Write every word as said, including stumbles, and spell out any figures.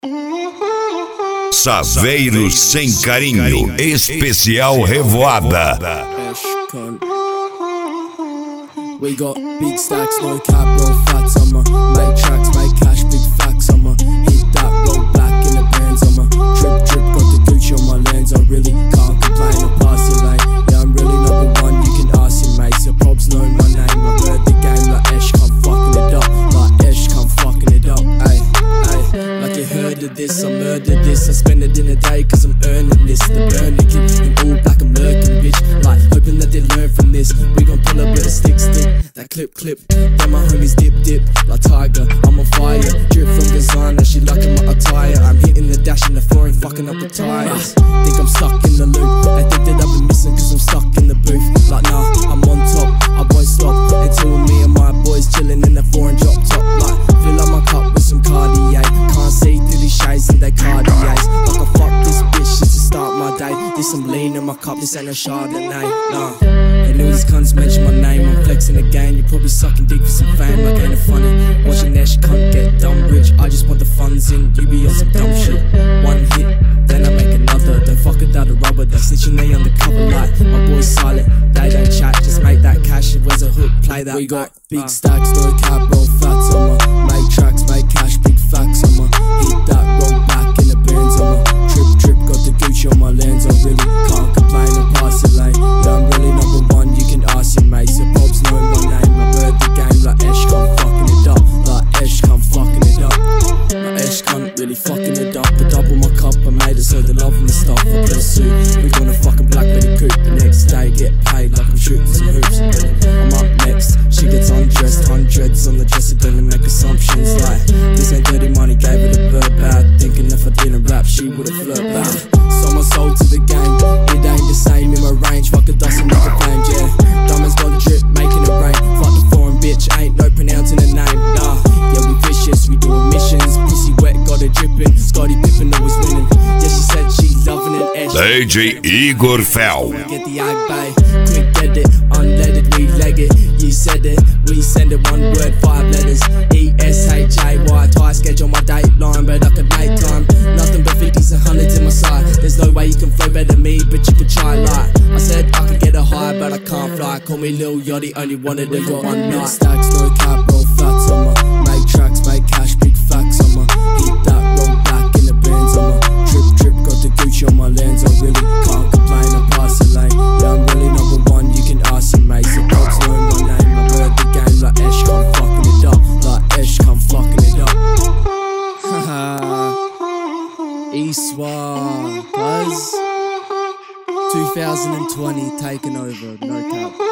Saveiros Sem Carinho, especial Revoada. We got big stacks, no cap, no fats on my make tracks, make cash, big facts on my hit that, roll back in the bands on my drip, drip, got the Gucci on my lens. I really can't complain, I'm passing lane. Yeah, I'm really number one, you can ask him, mate. So Probs know my name, I heard the game like Esh, come fucking it up, like Esh, come fucking it up, ayy, ayy. Like you heard of this, I murdered this, I spend it in a day cause I'm earning this. The burning kid, in all black, I'm lurking, bitch, like hoping that they learn from this. We gon' pull up with a stick, stick. That clip, clip, then my homies dip, dip, like Tiger, I'm on fire. Drip from designer, she liking my attire. I'm hitting the dash in the floor and fucking up the tires. Think I'm stuck in the loop, they think that I've been missing cause I'm stuck in the booth. Like nah, I'm on top, I won't stop until me and my boys chilling in the foreign drop top. Like, fill up my cup with some Cartier, can't see through these shades and they Cartiers. Like I fuck this bitch just to start my day. This some lean in my cup, this ain't a Chardonnay, nah. They knew these cunts mention my name, I'm flexing again. You probably sucking dick for some fame, like ain't it funny? Watching Esh cunt get dumb rich. I just want the funds in, you be on some dumb shit. One hit, then I make another. Don't fuck it out of rubber, they're snitching, they undercover. Like, my boys silent, they don't chat, just make that cash. Where's a hook, play that. We got back. Big uh. stacks, no cap, roll fats on my make tracks, make cash, big facts on my hit that, roll back in the bands on my trip, trip, got the Gucci on my lens. I really can't complain, I'm passing lane. Yeah, I'm really number one, you can ask him, mate. So Probs know my name, I heard the game like Esh, come fucking it up, like Esh, come fucking it up. Like Esh, cunt really fucking it up. I double my cup, I made it so they love me stuff. I put a suit, we gonna fucking black Betty Coupe. The next day, get paid like I'm shooting some hoops. I'm up next, she gets undressed, hundreds on the dresser, don't make assumptions. Like, this ain't dirty money, gave it a bird bad. Thinking if I didn't rap, she would've flirt back. Sold my soul to the game, it ain't the same in my range. Fuck a dust and make a flame, yeah. Diamonds got a drip, making it rain. Fuck the foreign bitch, ain't no pronouncing the name, nah. Yeah, we vicious, we doing missions. Pussy wet, got it dripping. Scotty Pippen always winning. Yeah, she said she loving it. Esh. D J Igor Fel. Get the ag bay, quick get it, unleaded, we leg it. You said it, we send it, one word, five letters. E S H A Y, tie schedule my dateline, but I could make time. Nothing but fifties and hundreds in my side. There's no way you can flow better than me, but you can try like. I said I could get a high, but I can't fly. Call me Lil Yachty, only wanted it for one night. Stacks, no cap, roll fats on my make tracks, make cash, big facts on my hit that, roll back in the bands on my trip, trip, got the Gucci on my lens. I really can't complain, I'm passing lane. Yeah, I'm really number one, you can ask him, mate. So Probs know my name, I heard the game like Esh, come fucking it up, like Esh, come fucking it up. Haha, Eastward, cuz two thousand twenty taking over, no cap.